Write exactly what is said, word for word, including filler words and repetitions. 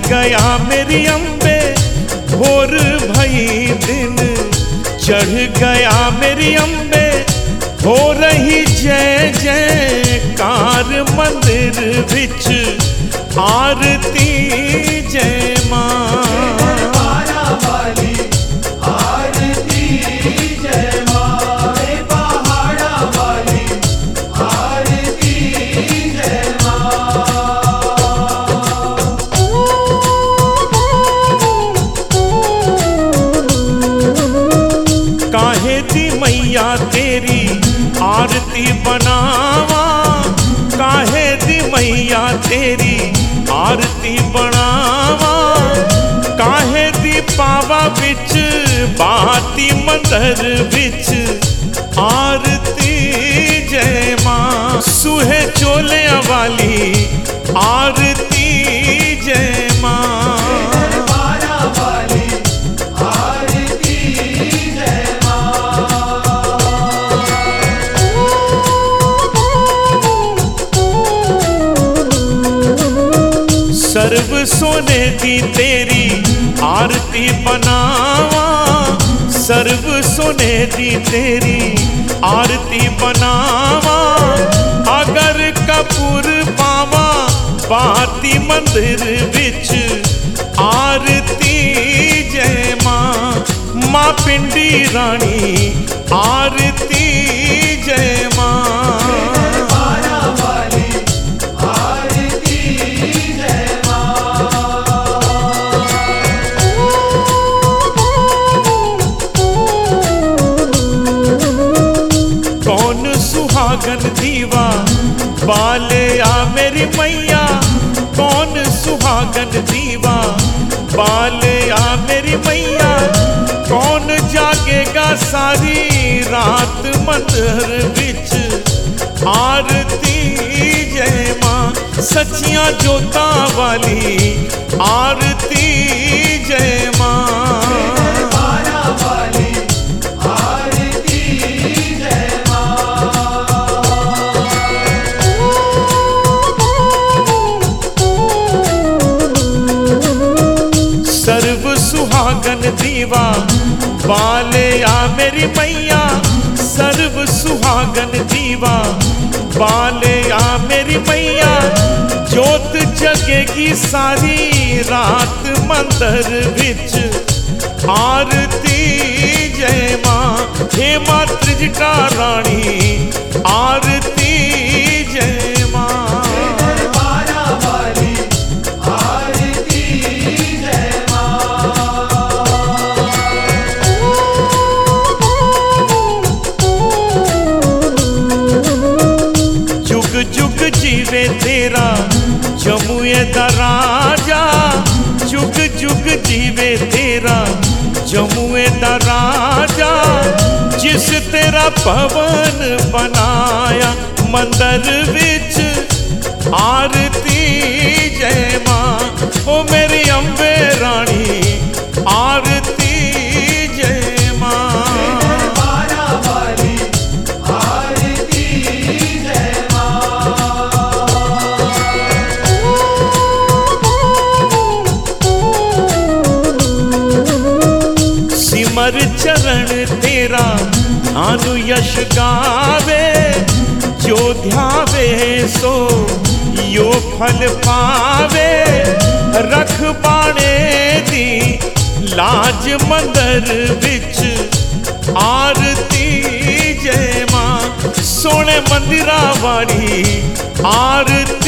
गया मेरी अम्बे भोर भई दिन, चढ़ गया मेरी अम्बे हो रही जय जयकार मंदिर विच आरती जय मां। काहे दी मैया तेरी आरती बनावा, काहे दी मैया तेरी आरती बनावा, काहे दी पावा बिच बाती मंदर बिच आरती जय मां। सुहे चोले वाली आरती जय मां। सर्व सोने दी तेरी आरती बनावा, सर्व सोने दी तेरी आरती बनावा, अगर कपूर पावा बाती मंदिर विच आरती जय मां। मां पिंडी रानी आरती जय मां। सुहागन दीवा बाले आ मेरी मैया, कौन सुहागन दीवा बाले आ मेरी मैया, कौन जागेगा सारी रात मंदिर विच आरती जय मां। सच्चियां जोता वाली आरती जय मां। सर्व सुहागन दीवा बाले आ मेरी मैया, सर्व सुहागन दीवा बाले आ मेरी मैया, जोत जगेगी सारी रात मंदिर विच आरती जय मां। हे मां त्रिजटा रानी आरती जय मां। जुग जीवे तेरा जमुए दा राजा, जुग जुग जीवे तेरा जमुए दा राजा, जिस तेरा भवन बनाया मंदिर विच आरती जय मां। ओ मेरी अम्बे रानी आरती जय मां। सिमर चरण तेरा आनु यश गावे, जो ध्यावे सो यो फल पावे। रख बाणे दी लाज मंदिर विच आरती जय मां। सोने मंदिरा वाली आरती